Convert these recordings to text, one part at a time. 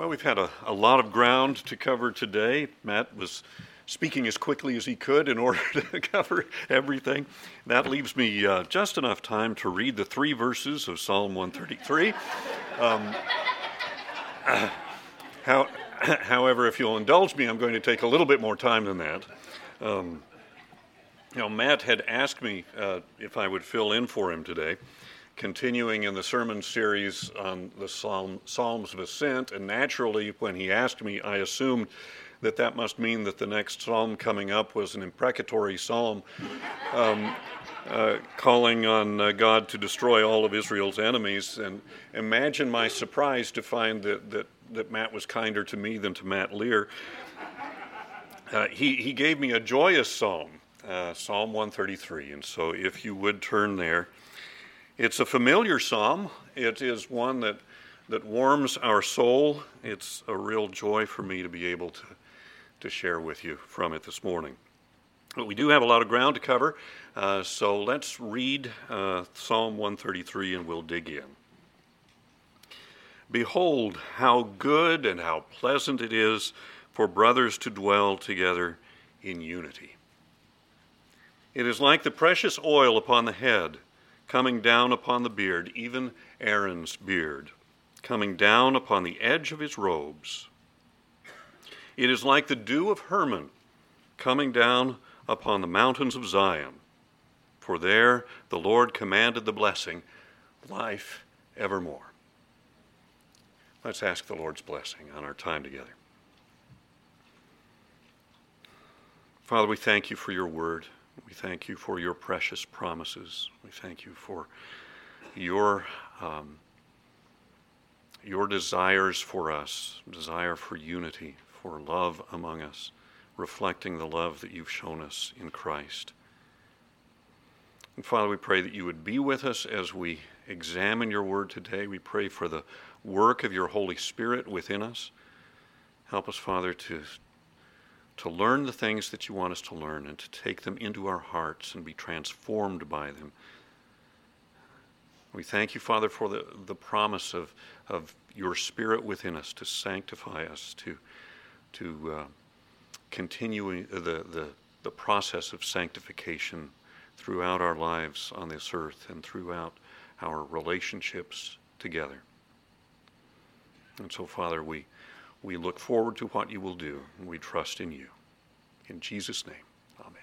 Well, we've had a lot of ground to cover today. Matt was speaking as quickly as he could in order to cover everything. That leaves me just enough time to read the 3 verses of Psalm 133. However, if you'll indulge me, I'm going to take a little bit more time than that. Matt had asked me if I would fill in for him today, continuing in the sermon series on the Psalms of Ascent, and naturally, when he asked me, I assumed that must mean that the next psalm coming up was an imprecatory psalm, calling on God to destroy all of Israel's enemies. And imagine my surprise to find that Matt was kinder to me than to Matt Lear. He gave me a joyous psalm, Psalm 133, and so if you would turn there. It's a familiar psalm. It is one that warms our soul. It's a real joy for me to be able to share with you from it this morning. But we do have a lot of ground to cover, so let's read Psalm 133 and we'll dig in. Behold, how good and how pleasant it is for brothers to dwell together in unity. It is like the precious oil upon the head, coming down upon the beard, even Aaron's beard, coming down upon the edge of his robes. It is like the dew of Hermon, coming down upon the mountains of Zion. For there the Lord commanded the blessing, life evermore. Let's ask the Lord's blessing on our time together. Father, we thank you for your word. We thank you for your precious promises. We thank you for your desires for us, desire for unity, for love among us, reflecting the love that you've shown us in Christ. And Father, we pray that you would be with us as we examine your word today. We pray for the work of your Holy Spirit within us. Help us, Father, to learn the things that you want us to learn and to take them into our hearts and be transformed by them. We thank you, Father, for the promise of your Spirit within us to sanctify us, to continue the process of sanctification throughout our lives on this earth and throughout our relationships together. And so, Father, we look forward to what you will do, and we trust in you. In Jesus' name, amen.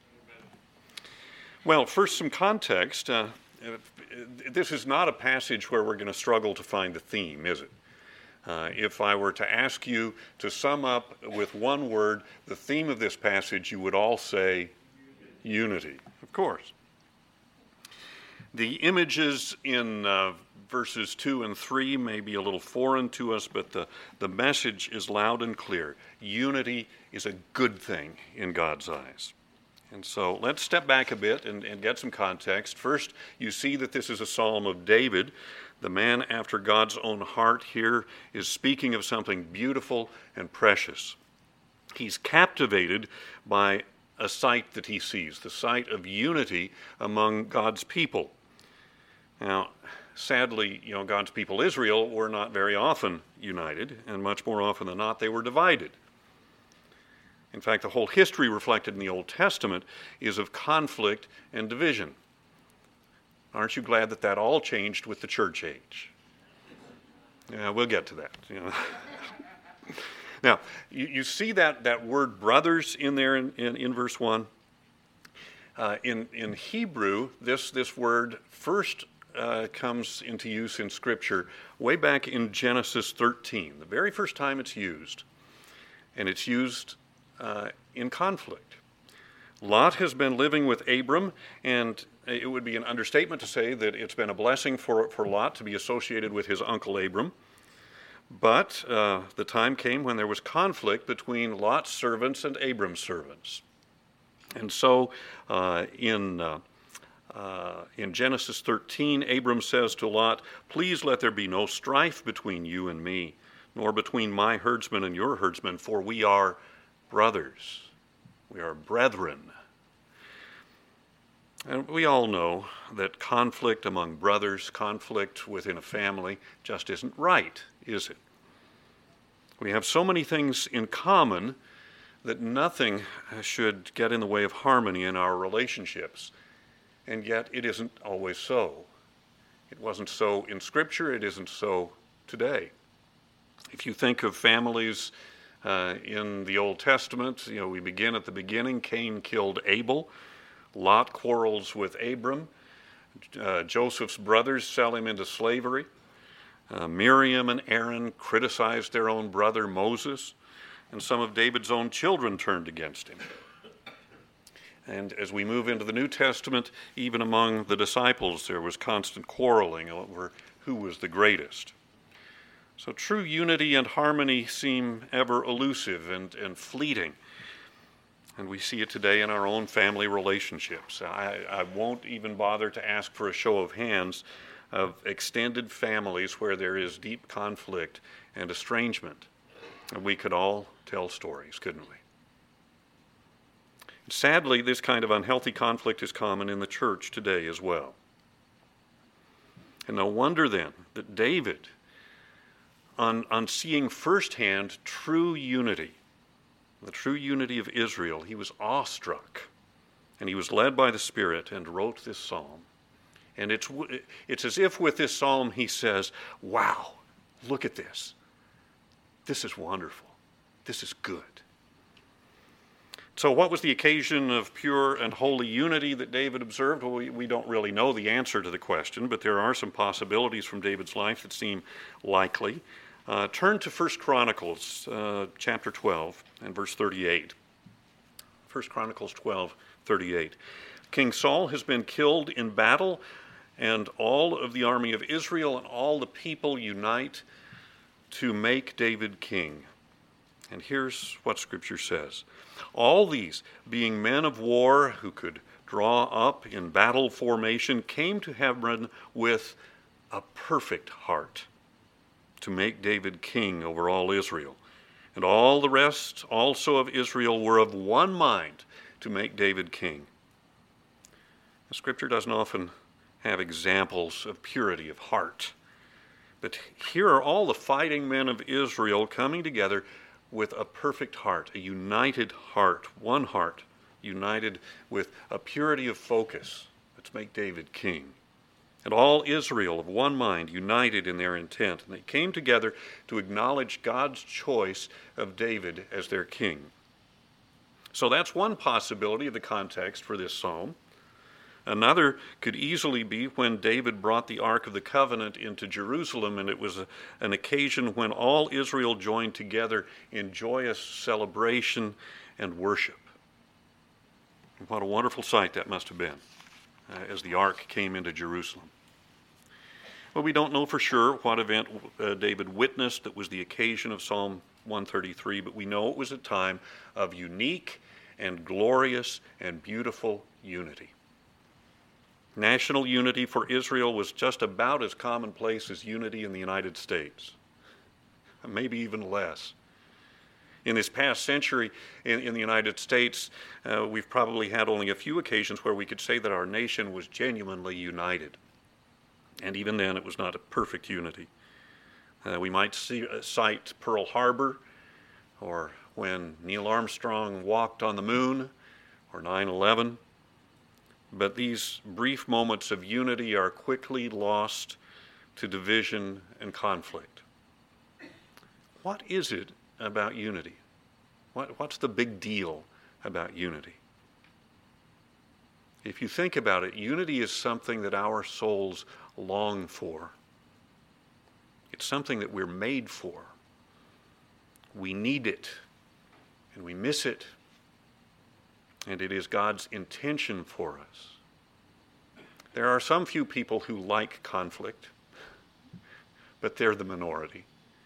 Well, first some context. This is not a passage where we're going to struggle to find the theme, is it? If I were to ask you to sum up with one word the theme of this passage, you would all say unity, of course. The images in verses 2 and 3 may be a little foreign to us, but the message is loud and clear. Unity is a good thing in God's eyes. And so let's step back a bit and get some context. First, you see that this is a psalm of David. The man after God's own heart here is speaking of something beautiful and precious. He's captivated by a sight that he sees, the sight of unity among God's people. Now, sadly, God's people, Israel, were not very often united, and much more often than not, they were divided. In fact, the whole history reflected in the Old Testament is of conflict and division. Aren't you glad that all changed with the church age? Yeah, we'll get to that. Now, you see that word brothers in there in verse 1. In Hebrew, this word first comes into use in Scripture way back in Genesis 13, the very first time it's used. And it's used in conflict. Lot has been living with Abram, and it would be an understatement to say that it's been a blessing for Lot to be associated with his uncle Abram. But the time came when there was conflict between Lot's servants and Abram's servants. And so in Genesis 13, Abram says to Lot, "Please let there be no strife between you and me, nor between my herdsmen and your herdsmen, for we are brothers. We are brethren." And we all know that conflict among brothers, conflict within a family, just isn't right, is it? We have so many things in common that nothing should get in the way of harmony in our relationships. And yet it isn't always so. It wasn't so in Scripture. It isn't so today. If you think of families in the Old Testament, we begin at the beginning. Cain killed Abel. Lot quarrels with Abram. Joseph's brothers sell him into slavery. Miriam and Aaron criticized their own brother Moses, and some of David's own children turned against him. And as we move into the New Testament, even among the disciples, there was constant quarreling over who was the greatest. So true unity and harmony seem ever elusive and fleeting. And we see it today in our own family relationships. I won't even bother to ask for a show of hands of extended families where there is deep conflict and estrangement. And we could all tell stories, couldn't we? Sadly, this kind of unhealthy conflict is common in the church today as well. And no wonder then that David, on seeing firsthand true unity, the true unity of Israel, he was awestruck, and he was led by the Spirit and wrote this psalm. And it's as if with this psalm he says, wow, look at this. This is wonderful. This is good. So what was the occasion of pure and holy unity that David observed? Well, we don't really know the answer to the question, but there are some possibilities from David's life that seem likely. Turn to 1 Chronicles chapter 12 and verse 38. 1 Chronicles 12:38. King Saul has been killed in battle, and all of the army of Israel and all the people unite to make David king. And here's what Scripture says. All these, being men of war who could draw up in battle formation, came to Hebron with a perfect heart to make David king over all Israel. And all the rest also of Israel were of one mind to make David king. The Scripture doesn't often have examples of purity of heart. But here are all the fighting men of Israel coming together with a perfect heart, a united heart, one heart, united with a purity of focus. Let's make David king. And all Israel of one mind, united in their intent. And they came together to acknowledge God's choice of David as their king. So that's one possibility of the context for this psalm. Another could easily be when David brought the Ark of the Covenant into Jerusalem, and it was an occasion when all Israel joined together in joyous celebration and worship. What a wonderful sight that must have been as the Ark came into Jerusalem. Well, we don't know for sure what event David witnessed that was the occasion of Psalm 133, but we know it was a time of unique and glorious and beautiful unity. National unity for Israel was just about as commonplace as unity in the United States, maybe even less. In this past century in the United States, we've probably had only a few occasions where we could say that our nation was genuinely united. And even then, it was not a perfect unity. We might cite Pearl Harbor, or when Neil Armstrong walked on the moon, or 9/11. But these brief moments of unity are quickly lost to division and conflict. What is it about unity? What's the big deal about unity? If you think about it, unity is something that our souls long for. It's something that we're made for. We need it, and we miss it. And it is God's intention for us. There are some few people who like conflict, but they're the minority.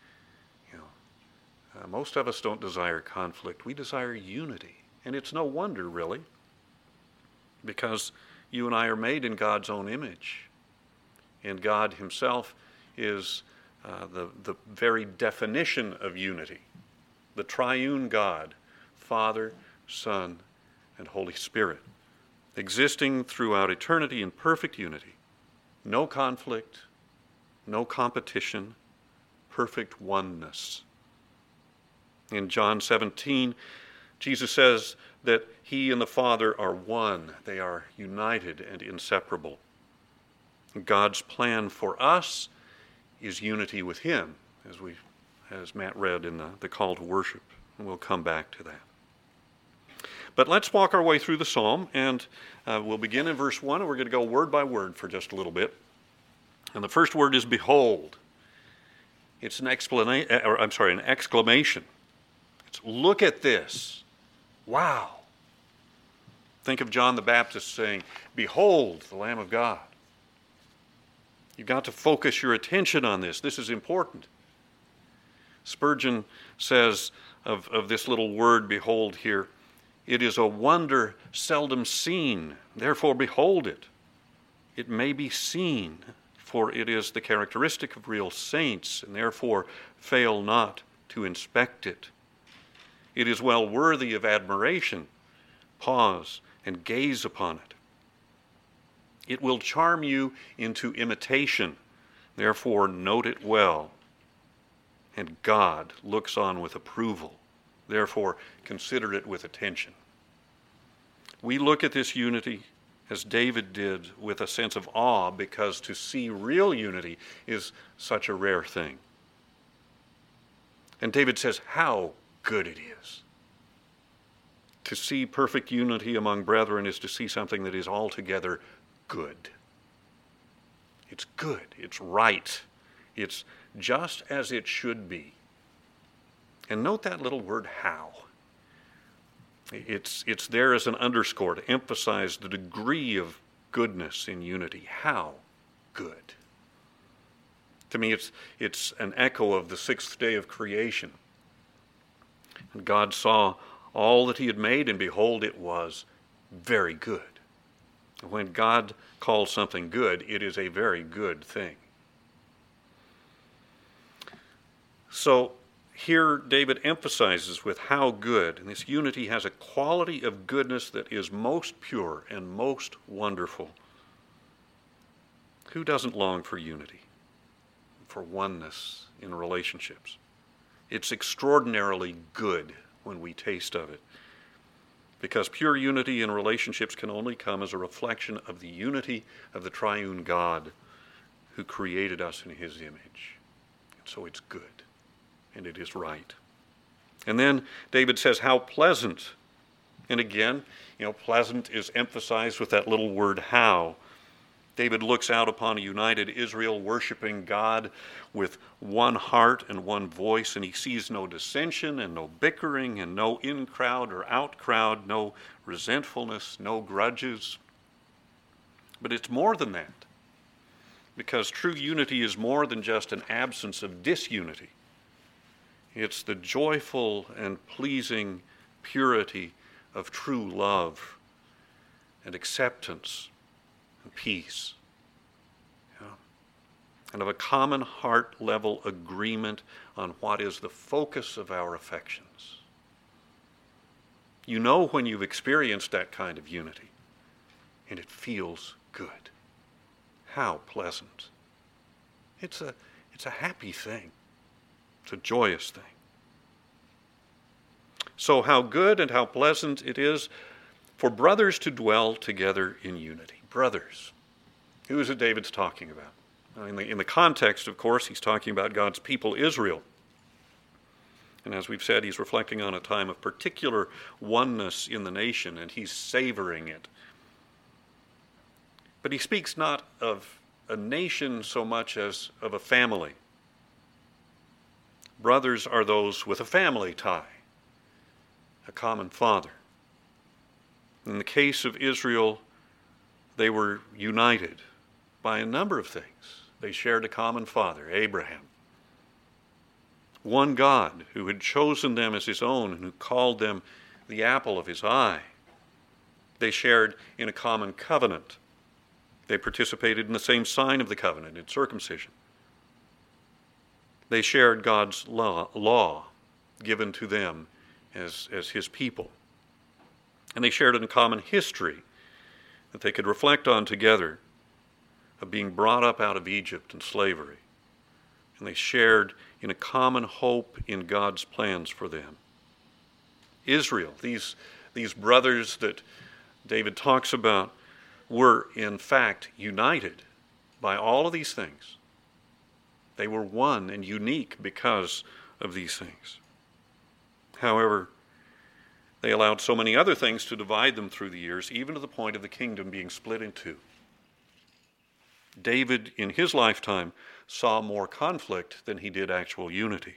Most of us don't desire conflict. We desire unity. And it's no wonder, really, because you and I are made in God's own image. And God himself is the very definition of unity. The triune God, Father, Son, and Holy Spirit, existing throughout eternity in perfect unity. No conflict, no competition, perfect oneness. In John 17, Jesus says that he and the Father are one. They are united and inseparable. God's plan for us is unity with him, as Matt read in the call to worship. And we'll come back to that. But let's walk our way through the psalm, and we'll begin in verse 1, and we're going to go word by word for just a little bit. And the first word is behold. It's an exclamation. It's look at this. Wow. Think of John the Baptist saying, behold, the Lamb of God. You've got to focus your attention on this. This is important. Spurgeon says of this little word, behold, here, it is a wonder seldom seen, therefore behold it. It may be seen, for it is the characteristic of real saints, and therefore fail not to inspect it. It is well worthy of admiration. Pause and gaze upon it. It will charm you into imitation, therefore note it well. And God looks on with approval, therefore consider it with attention. We look at this unity as David did with a sense of awe, because to see real unity is such a rare thing. And David says how good it is. To see perfect unity among brethren is to see something that is altogether good. It's good. It's right. It's just as it should be. And note that little word how. It's there as an underscore to emphasize the degree of goodness in unity. How good. To me, it's an echo of the sixth day of creation. And God saw all that he had made, and behold, it was very good. When God calls something good, it is a very good thing. So here David emphasizes with how good, and this unity has a quality of goodness that is most pure and most wonderful. Who doesn't long for unity, for oneness in relationships? It's extraordinarily good when we taste of it, because pure unity in relationships can only come as a reflection of the unity of the triune God who created us in his image. And so it's good, and it is right. And then David says, how pleasant. And again, pleasant is emphasized with that little word how. David looks out upon a united Israel worshiping God with one heart and one voice, and he sees no dissension and no bickering and no in-crowd or out-crowd, no resentfulness, no grudges. But it's more than that, because true unity is more than just an absence of disunity. It's the joyful and pleasing purity of true love and acceptance and peace, and of a common heart level agreement on what is the focus of our affections. You know when you've experienced that kind of unity, and it feels good. How pleasant. It's a happy thing. It's a joyous thing. So how good and how pleasant it is for brothers to dwell together in unity. Brothers. Who is it David's talking about? In the context, of course, he's talking about God's people, Israel. And as we've said, he's reflecting on a time of particular oneness in the nation, and he's savoring it. But he speaks not of a nation so much as of a family. Brothers are those with a family tie, a common father. In the case of Israel, they were united by a number of things. They shared a common father, Abraham. One God who had chosen them as his own and who called them the apple of his eye. They shared in a common covenant. They participated in the same sign of the covenant, in circumcision. They shared God's law given to them as his people. And they shared in a common history that they could reflect on together of being brought up out of Egypt and slavery. And they shared in a common hope in God's plans for them. Israel, these brothers that David talks about, were in fact united by all of these things. They were one and unique because of these things. However, they allowed so many other things to divide them through the years, even to the point of the kingdom being split in two. David, in his lifetime, saw more conflict than he did actual unity.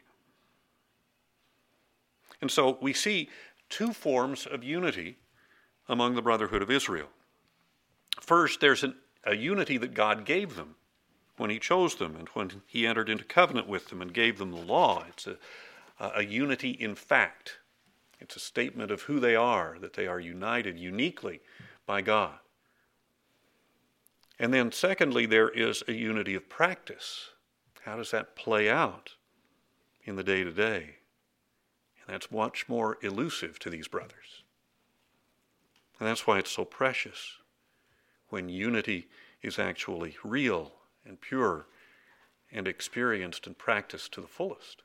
And so we see two forms of unity among the brotherhood of Israel. First, there's a unity that God gave them when he chose them and when he entered into covenant with them and gave them the law. It's a unity in fact. It's a statement of who they are, that they are united uniquely by God. And then secondly, there is a unity of practice. How does that play out in the day-to-day? And that's much more elusive to these brothers. And that's why it's so precious when unity is actually real and pure and experienced and practiced to the fullest.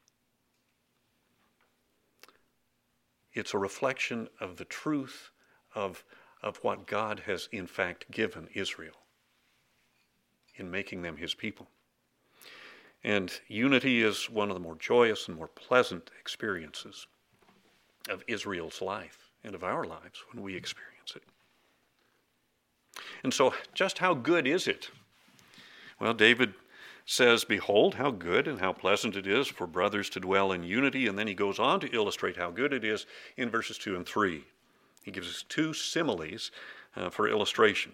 It's a reflection of the truth of what God has in fact given Israel in making them his people. And unity is one of the more joyous and more pleasant experiences of Israel's life and of our lives when we experience it. And so just how good is it? Well, David says, "Behold, how good and how pleasant it is for brothers to dwell in unity." And then he goes on to illustrate how good it is in verses 2 and 3. He gives us two similes for illustration.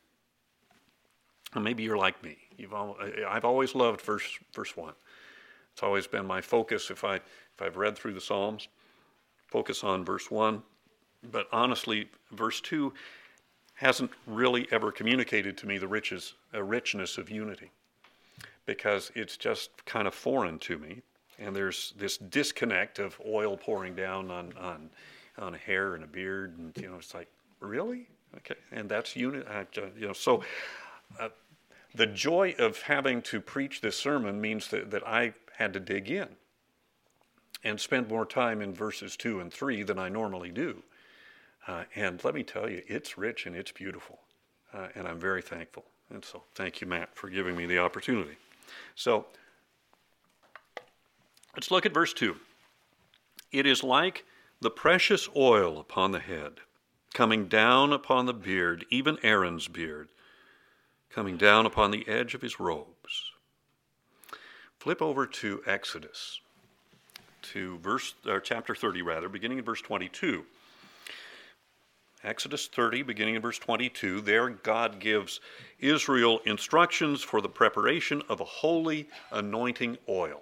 And maybe you're like me. I've always loved verse 1. It's always been my focus if I've read through the Psalms, focus on verse 1. But honestly, verse 2 hasn't really ever communicated to me the richness of unity, because it's just kind of foreign to me. And there's this disconnect of oil pouring down on a hair and a beard, and it's like, really? Okay, and that's unity. So the joy of having to preach this sermon means that I had to dig in and spend more time in verses 2 and 3 than I normally do. And let me tell you, it's rich and it's beautiful, and I'm very thankful. And so thank you, Matt, for giving me the opportunity. So let's look at verse 2. It is like the precious oil upon the head, coming down upon the beard, even Aaron's beard, coming down upon the edge of his robes. Flip over to Exodus, to chapter 30, beginning in verse 22. Exodus 30, beginning in verse 22, there God gives Israel instructions for the preparation of a holy anointing oil.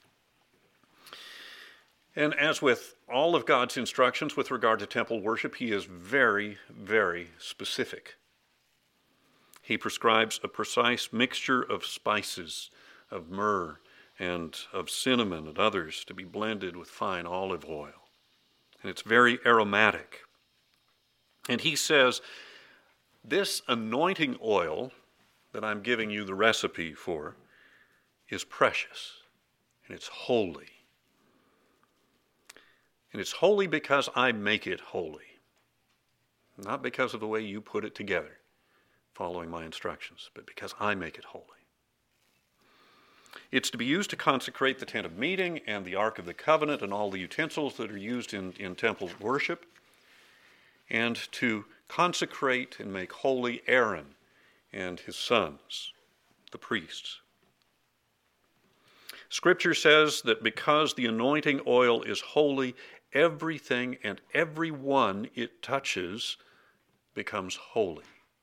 And as with all of God's instructions with regard to temple worship, he is very, very specific. He prescribes a precise mixture of spices, of myrrh, and of cinnamon and others to be blended with fine olive oil. And it's very aromatic. And he says, this anointing oil that I'm giving you the recipe for is precious, and it's holy. And it's holy because I make it holy, not because of the way you put it together, following my instructions, but because I make it holy. It's to be used to consecrate the tent of meeting and the Ark of the Covenant and all the utensils that are used in temple worship, and to consecrate and make holy Aaron and his sons, the priests. Scripture says that because the anointing oil is holy, everything and everyone it touches becomes holy.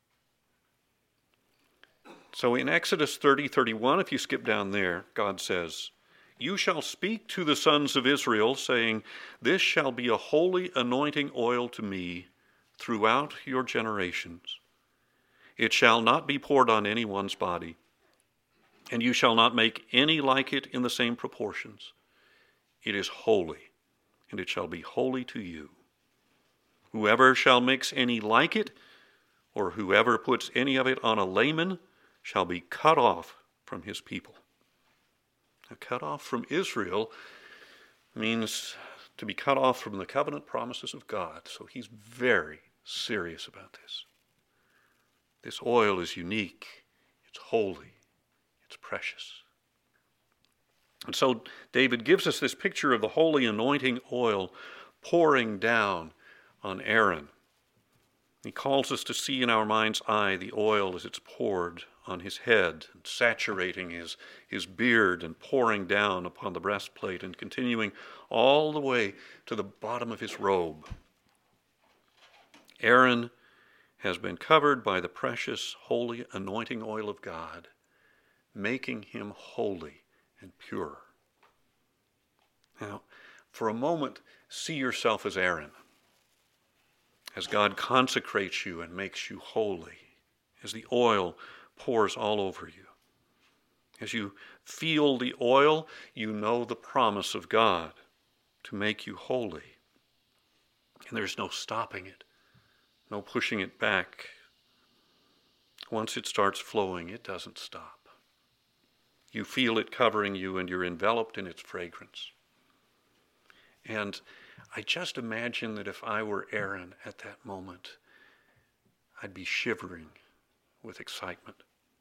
So in Exodus 30:31, if you skip down there, God says, "You shall speak to the sons of Israel, saying, this shall be a holy anointing oil to me throughout your generations. It shall not be poured on anyone's body, and you shall not make any like it in the same proportions. It is holy, and it shall be holy to you. Whoever shall mix any like it, or whoever puts any of it on a layman, shall be cut off from his people." Now, cut off from Israel means to be cut off from the covenant promises of God. So he's very serious about this. This oil is unique, it's holy, it's precious. And so David gives us this picture of the holy anointing oil pouring down on Aaron. He calls us to see in our mind's eye the oil as it's poured on his head, and saturating his beard and pouring down upon the breastplate and continuing all the way to the bottom of his robe. Aaron has been covered by the precious, holy anointing oil of God, making him holy and pure. Now, for a moment, see yourself as Aaron, as God consecrates you and makes you holy, as the oil pours all over you. As you feel the oil, you know the promise of God to make you holy. And there's no stopping it, no pushing it back. Once it starts flowing, it doesn't stop. You feel it covering you, and you're enveloped in its fragrance. And I just imagine that if I were Aaron at that moment, I'd be shivering with excitement.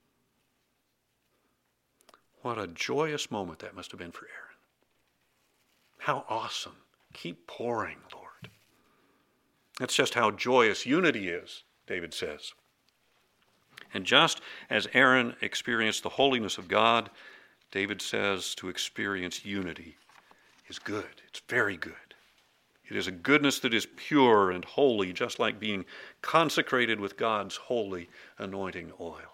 What a joyous moment that must have been for Aaron. How awesome. Keep pouring, Lord. That's just how joyous unity is, David says. And just as Aaron experienced the holiness of God, David says to experience unity is good. It's very good. It is a goodness that is pure and holy, just like being consecrated with God's holy anointing oil.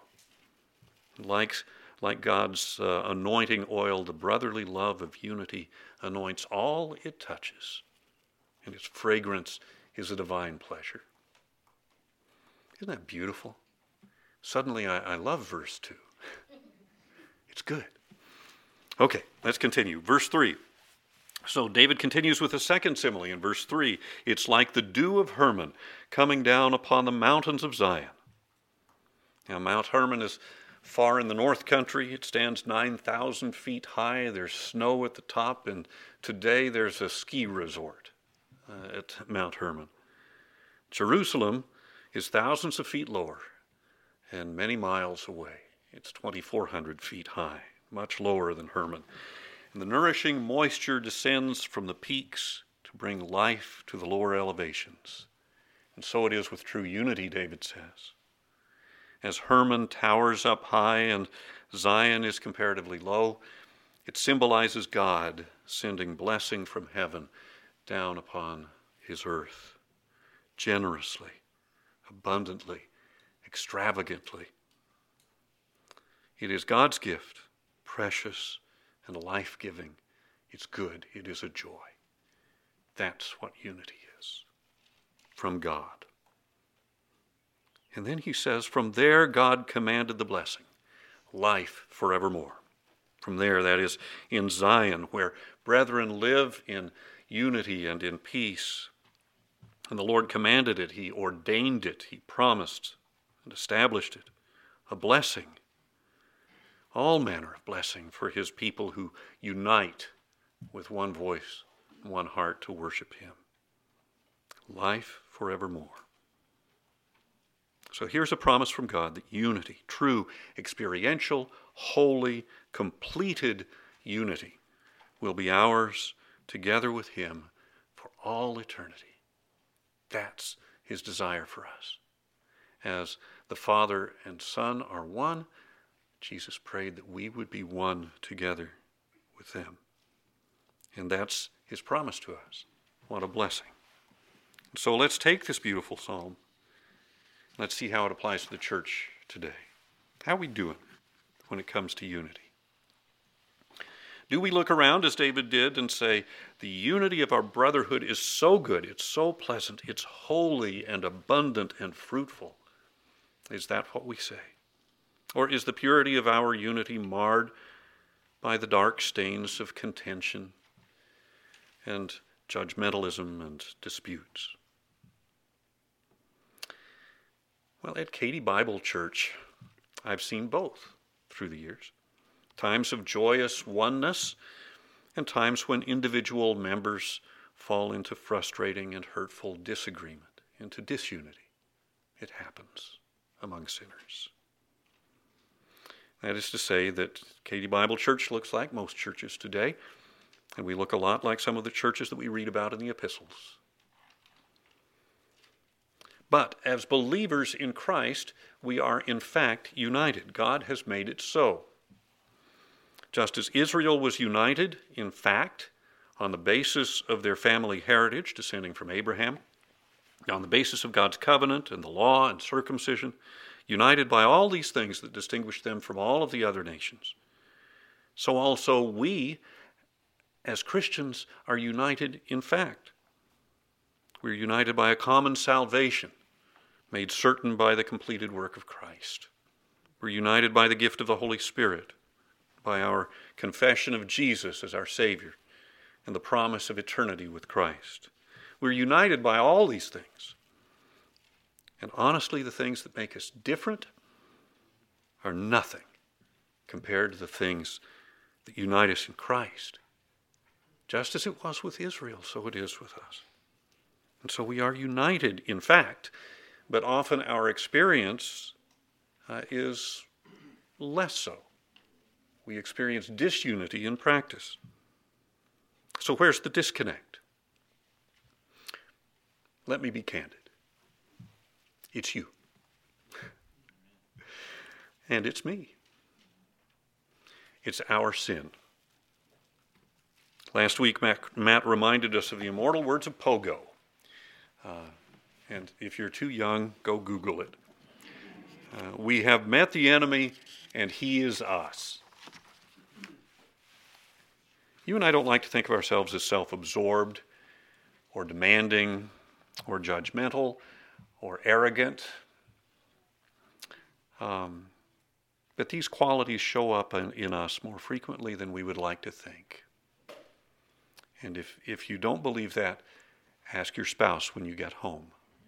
Like God's anointing oil, the brotherly love of unity anoints all it touches, and its fragrance is a divine pleasure. Isn't that beautiful? Suddenly I love verse 2. It's good. Okay, let's continue. Verse 3. So David continues with a second simile in verse 3. It's like the dew of Hermon coming down upon the mountains of Zion. Now, Mount Hermon is far in the north country. It stands 9,000 feet high. There's snow at the top, and today there's a ski resort at Mount Hermon. Jerusalem is thousands of feet lower and many miles away. It's 2,400 feet high, much lower than Hermon. And the nourishing moisture descends from the peaks to bring life to the lower elevations. And so it is with true unity, David says. As Hermon towers up high and Zion is comparatively low, it symbolizes God sending blessing from heaven down upon his earth, generously, abundantly, extravagantly. It is God's gift, precious and life-giving. It's good. It is a joy. That's what unity is, from God. And then he says, from there God commanded the blessing, life forevermore. From there, that is, in Zion, where brethren live in unity and in peace. And the Lord commanded it, he ordained it, he promised and established it, a blessing. All manner of blessing for his people who unite with one voice, one heart to worship him. Life forevermore. So here's a promise from God that unity, true, experiential, holy, completed unity, will be ours together with him for all eternity. That's his desire for us. As the Father and Son are one, Jesus prayed that we would be one together with them. And that's his promise to us. What a blessing. So let's take this beautiful psalm. Let's see how it applies to the church today. How are we doing when it comes to unity? Do we look around as David did and say, the unity of our brotherhood is so good, it's so pleasant, it's holy and abundant and fruitful? Is that what we say? Or is the purity of our unity marred by the dark stains of contention and judgmentalism and disputes? Well, at Katy Bible Church, I've seen both through the years. times of joyous oneness, and times when individual members fall into frustrating and hurtful disagreement, into disunity. It happens among sinners. That is to say that Katy Bible Church looks like most churches today, and we look a lot like some of the churches that we read about in the epistles. But as believers in Christ, we are in fact united. God has made it so. Just as Israel was united, in fact, on the basis of their family heritage descending from Abraham, on the basis of God's covenant and the law and circumcision, united by all these things that distinguish them from all of the other nations, so also we, as Christians, are united in fact. We're united by a common salvation made certain by the completed work of Christ. We're united by the gift of the Holy Spirit, by our confession of Jesus as our Savior, and the promise of eternity with Christ. We're united by all these things. And honestly, the things that make us different are nothing compared to the things that unite us in Christ. Just as it was with Israel, so it is with us. And so we are united, in fact, but often our experience is less so. We experience disunity in practice. So where's the disconnect? Let me be candid. It's you. And it's me. It's our sin. Last week, Matt reminded us of the immortal words of Pogo. And if you're too young, go Google it. We have met the enemy, and he is us. You and I don't like to think of ourselves as self-absorbed or demanding or judgmental or arrogant. But these qualities show up in us more frequently than we would like to think. And if you don't believe that, ask your spouse when you get home.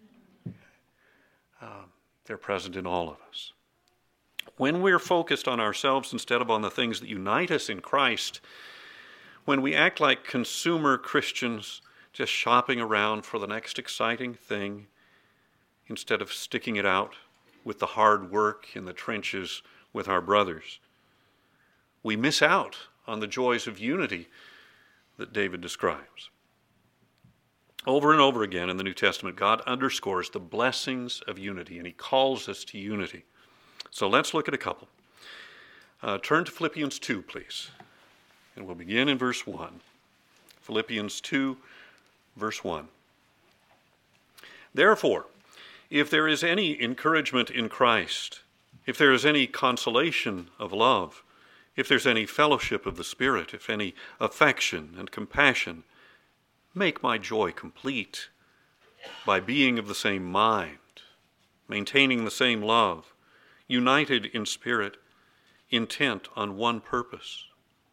They're present in all of us. When we're focused on ourselves instead of on the things that unite us in Christ, when we act like consumer Christians just shopping around for the next exciting thing instead of sticking it out with the hard work in the trenches with our brothers, we miss out on the joys of unity that David describes. Over and over again in the New Testament, God underscores the blessings of unity, and he calls us to unity. So let's look at a couple. Turn to Philippians 2, please. And we'll begin in verse 1. Philippians 2, verse 1. Therefore, if there is any encouragement in Christ, if there is any consolation of love, if there's any fellowship of the Spirit, if any affection and compassion, make my joy complete by being of the same mind, maintaining the same love, united in spirit, intent on one purpose.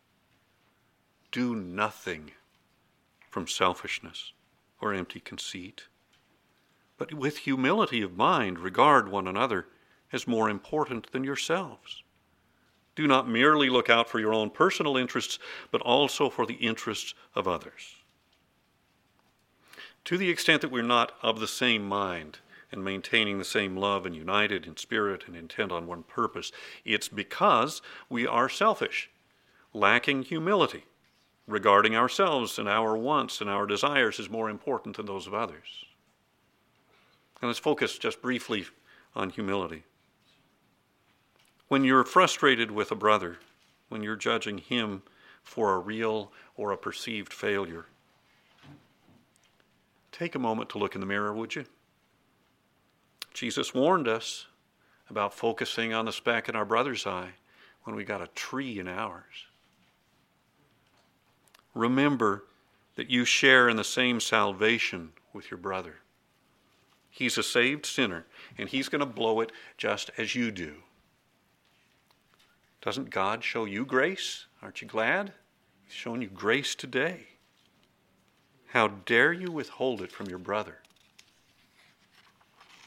Do nothing from selfishness or empty conceit, but with humility of mind regard one another as more important than yourselves. Do not merely look out for your own personal interests, but also for the interests of others. To the extent that we're not of the same mind and maintaining the same love and united in spirit and intent on one purpose, it's because we are selfish, lacking humility, regarding ourselves and our wants and our desires as more important than those of others. And let's focus just briefly on humility. When you're frustrated with a brother, when you're judging him for a real or a perceived failure, take a moment to look in the mirror, would you? Jesus warned us about focusing on the speck in our brother's eye when we got a tree in ours. Remember that you share in the same salvation with your brother. He's a saved sinner, and he's going to blow it just as you do. Doesn't God show you grace? Aren't you glad? He's showing you grace today. How dare you withhold it from your brother?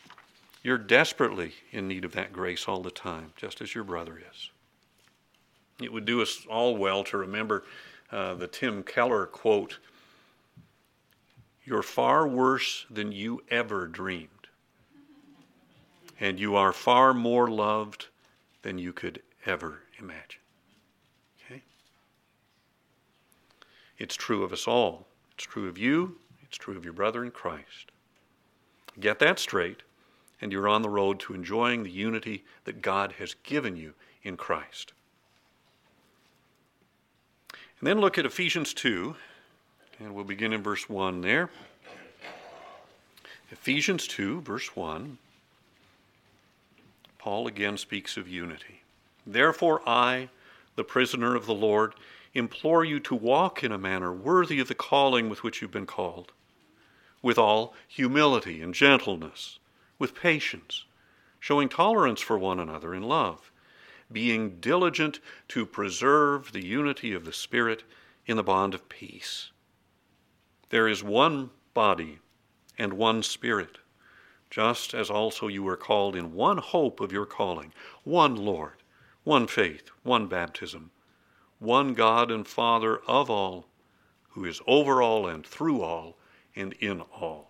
You're desperately in need of that grace all the time, just as your brother is. It would do us all well to remember the Tim Keller quote, "You're far worse than you ever dreamed, and you are far more loved than you could ever imagine." Okay? It's true of us all. It's true of you. It's true of your brother in Christ. Get that straight, and you're on the road to enjoying the unity that God has given you in Christ. And then look at Ephesians 2, and we'll begin in verse 1 there. Ephesians 2, verse 1, Paul again speaks of unity. "Therefore I, the prisoner of the Lord, implore you to walk in a manner worthy of the calling with which you've been called, with all humility and gentleness, with patience, showing tolerance for one another in love, being diligent to preserve the unity of the Spirit in the bond of peace. There is one body and one Spirit, just as also you were called in one hope of your calling, one Lord, one faith, one baptism, one God and Father of all, who is over all and through all and in all."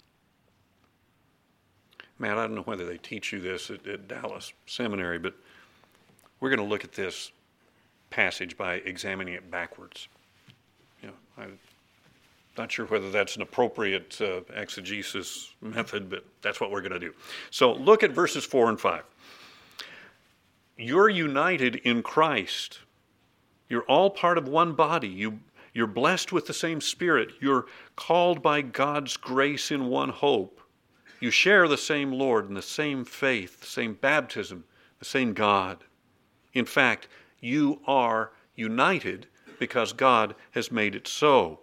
Matt, I don't know whether they teach you this at Dallas Seminary, but we're going to look at this passage by examining it backwards. I'm not sure whether that's an appropriate exegesis method, but that's what we're going to do. So look at verses 4 and 5. You're united in Christ. You're all part of one body. You're blessed with the same Spirit. You're called by God's grace in one hope. You share the same Lord and the same faith, the same baptism, the same God. In fact, you are united because God has made it so.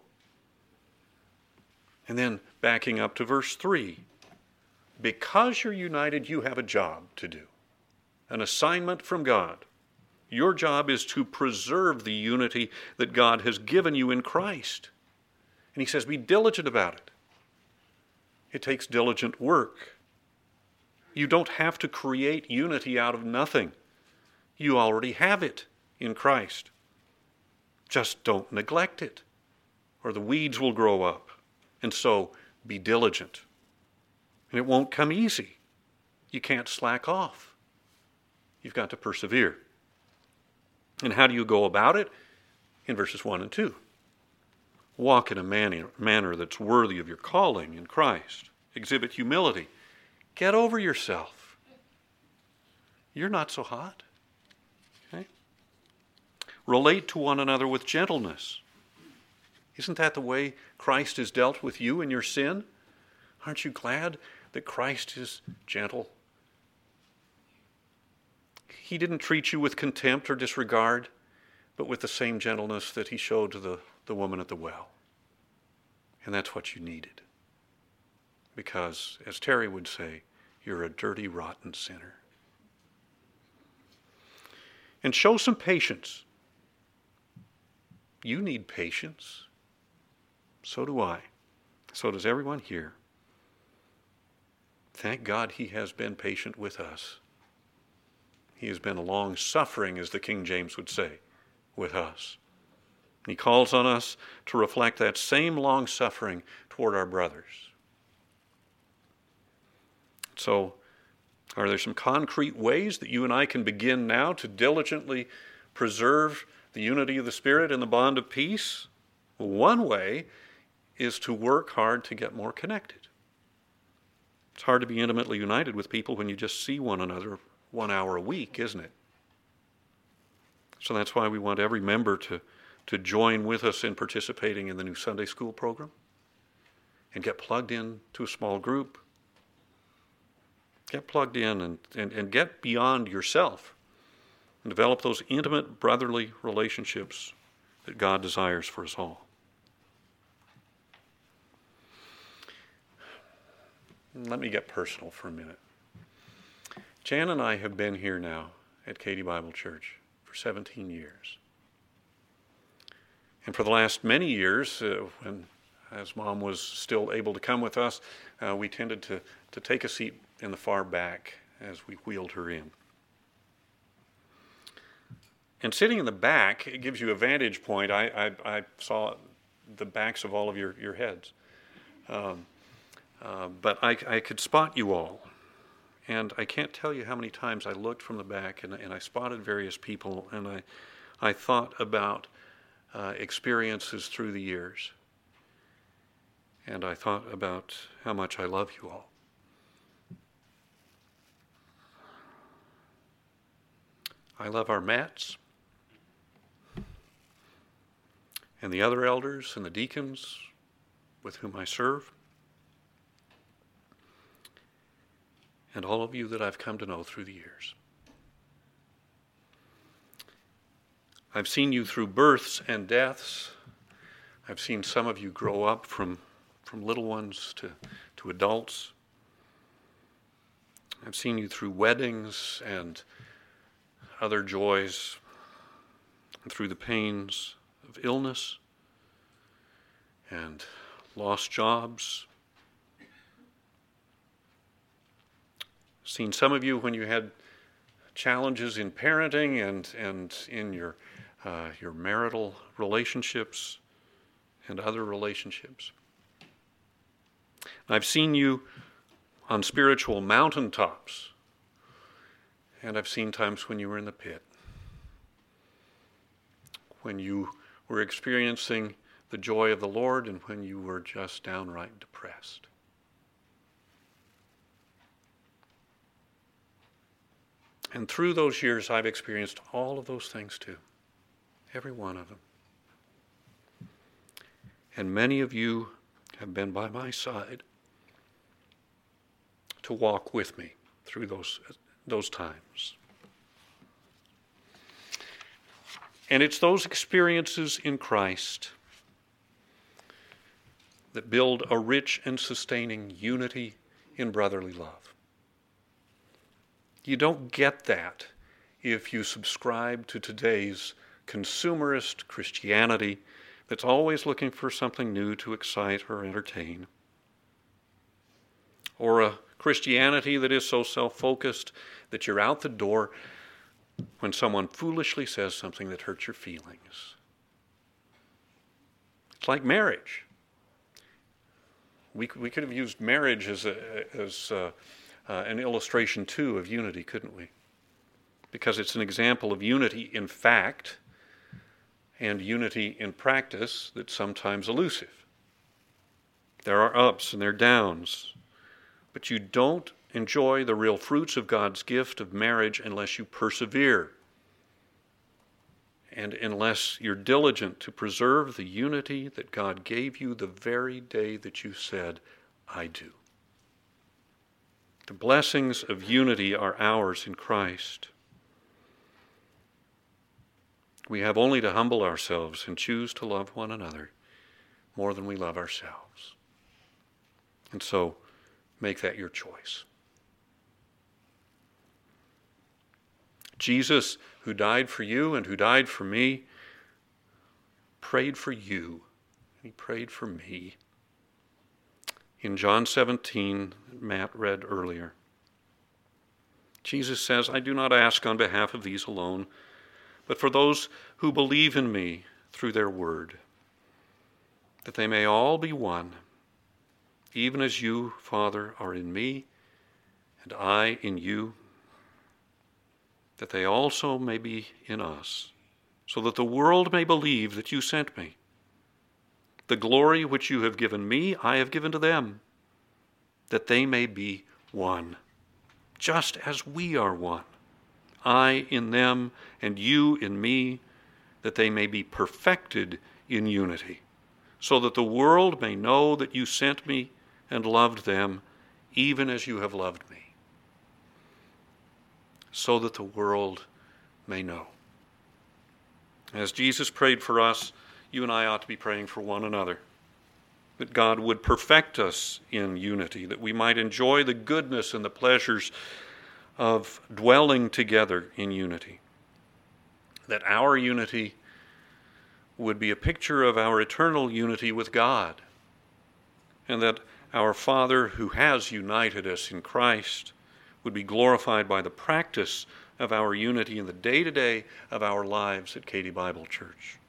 And then backing up to verse 3, because you're united, you have a job to do, an assignment from God. Your job is to preserve the unity that God has given you in Christ. And he says, be diligent about it. It takes diligent work. You don't have to create unity out of nothing. You already have it in Christ. Just don't neglect it, or the weeds will grow up. And so, be diligent. And it won't come easy. You can't slack off. You've got to persevere. And how do you go about it? In verses 1 and 2. Walk in a manner that's worthy of your calling in Christ. Exhibit humility. Get over yourself. You're not so hot. Okay? Relate to one another with gentleness. Isn't that the way Christ has dealt with you in your sin? Aren't you glad that Christ is gentle? He didn't treat you with contempt or disregard, but with the same gentleness that he showed to the woman at the well. And that's what you needed. Because, as Terry would say, you're a dirty, rotten sinner. And show some patience. You need patience. So do I. So does everyone here. Thank God he has been patient with us. He has been long-suffering, as the King James would say, with us. He calls on us to reflect that same long-suffering toward our brothers. So, are there some concrete ways that you and I can begin now to diligently preserve the unity of the Spirit and the bond of peace? Well, one way is to work hard to get more connected. It's hard to be intimately united with people when you just see one another 1 hour a week, isn't it? So that's why we want every member to join with us in participating in the new Sunday school program and get plugged in to a small group. Get plugged in and get beyond yourself and develop those intimate brotherly relationships that God desires for us all. Let me get personal for a minute. Jan and I have been here now at Katy Bible Church for 17 years. And for the last many years, as Mom was still able to come with us, we tended to take a seat in the far back as we wheeled her in. And sitting in the back, it gives you a vantage point. I saw the backs of all of your heads. But I could spot you all. And I can't tell you how many times I looked from the back and I spotted various people, and I thought about experiences through the years. And I thought about how much I love you all. I love our Matts and the other elders and the deacons with whom I serve, and all of you that I've come to know through the years. I've seen you through births and deaths. I've seen some of you grow up from little ones to adults. I've seen you through weddings and other joys, and through the pains of illness and lost jobs. I've seen some of you when you had challenges in parenting and in your marital relationships and other relationships. I've seen you on spiritual mountaintops, and I've seen times when you were in the pit, when you were experiencing the joy of the Lord and when you were just downright depressed. And through those years, I've experienced all of those things too, every one of them. And many of you have been by my side to walk with me through those times. And it's those experiences in Christ that build a rich and sustaining unity in brotherly love. You don't get that if you subscribe to today's consumerist Christianity that's always looking for something new to excite or entertain, or a Christianity that is so self-focused that you're out the door when someone foolishly says something that hurts your feelings. It's like marriage. We could have used marriage as an illustration too of unity, couldn't we? Because it's an example of unity in fact and unity in practice that's sometimes elusive. There are ups and there are downs, but you don't enjoy the real fruits of God's gift of marriage unless you persevere and unless you're diligent to preserve the unity that God gave you the very day that you said, I do. The blessings of unity are ours in Christ. We have only to humble ourselves and choose to love one another more than we love ourselves. And so, make that your choice. Jesus, who died for you and who died for me, prayed for you. He prayed for me. In John 17, Matt read earlier, Jesus says, I do not ask on behalf of these alone, but for those who believe in me through their word, that they may all be one, even as you, Father, are in me, and I in you, that they also may be in us, so that the world may believe that you sent me. The glory which you have given me, I have given to them, that they may be one, just as we are one. I in them and you in me, that they may be perfected in unity, so that the world may know that you sent me and loved them, even as you have loved me. So that the world may know. As Jesus prayed for us, you and I ought to be praying for one another, that God would perfect us in unity, that we might enjoy the goodness and the pleasures of dwelling together in unity, that our unity would be a picture of our eternal unity with God, and that our Father who has united us in Christ would be glorified by the practice of our unity in the day-to-day of our lives at Katy Bible Church.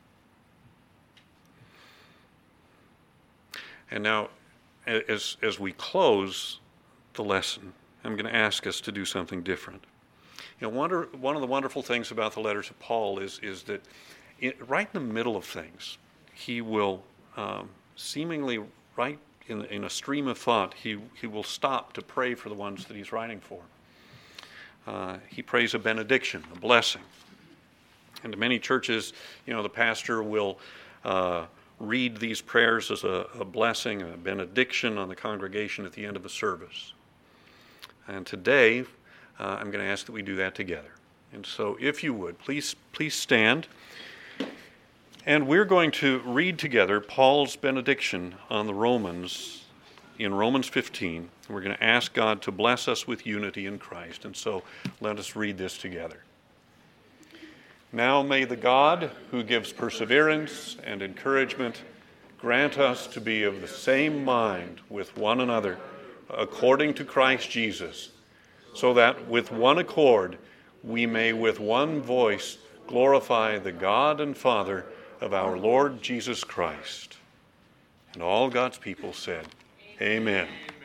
And now, as we close the lesson, I'm going to ask us to do something different. You know, one of the wonderful things about the letters of Paul is that right in the middle of things, he will seemingly right in a stream of thought, he will stop to pray for the ones that he's writing for. He prays a benediction, a blessing. And in many churches, you know, the pastor will read these prayers as a blessing, a benediction on the congregation at the end of the service. And today, I'm going to ask that we do that together. And so if you would, please stand. And we're going to read together Paul's benediction on the Romans in Romans 15. We're going to ask God to bless us with unity in Christ. And so let us read this together. Now may the God who gives perseverance and encouragement grant us to be of the same mind with one another according to Christ Jesus, so that with one accord we may with one voice glorify the God and Father of our Lord Jesus Christ. And all God's people said, Amen.